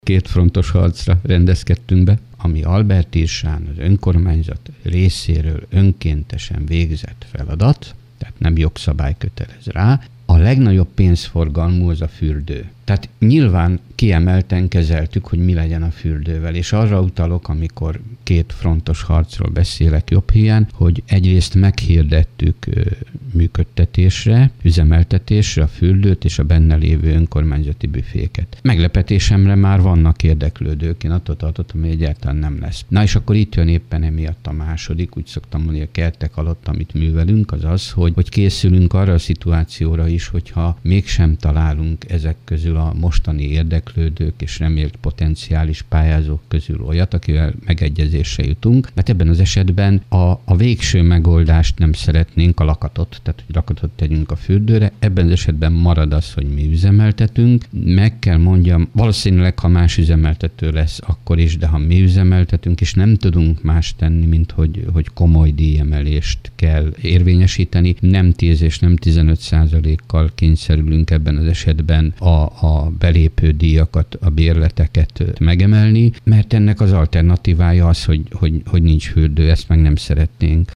Kétfrontos harcra rendezkedtünk be, ami Albertírsán az önkormányzat részéről önkéntesen végzett feladat, tehát nem jogszabály kötelez rá. A legnagyobb pénzforgalmú az a fürdő. Tehát nyilván kiemelten kezeltük, hogy mi legyen a fürdővel, és arra utalok, amikor kétfrontos harcról beszélek jobb hiány, hogy egyrészt meghirdettük működtetésre, üzemeltetésre a fürdőt és a benne lévő önkormányzati büféket. Meglepetésemre már vannak érdeklődők, én attól tartottam, hogy egyáltalán nem lesz. Na és akkor itt jön éppen emiatt a második, úgy szoktam mondani, a kertek alatt, amit művelünk, az az, hogy készülünk arra a szituációra is, hogyha mégsem találunk ezek közül a mostani érdeklődők és remélt potenciális pályázók közül olyat, akivel megegyezésre jutunk, mert ebben az esetben a végső megoldást nem szeretnénk, a lakatot, tehát hogy lakatot tegyünk a fürdőre, ebben az esetben marad az, hogy mi üzemeltetünk. Meg kell mondjam, valószínűleg, ha más üzemeltető lesz, akkor is, de ha mi üzemeltetünk, és nem tudunk más tenni, mint hogy komoly díjemelést kell érvényesíteni, nem 10 és nem 15%-kal kényszerülünk ebben az esetben a belépő díjakat, a bérleteket megemelni, mert ennek az alternatívája az, hogy nincs fürdő, ezt meg nem szeretnénk.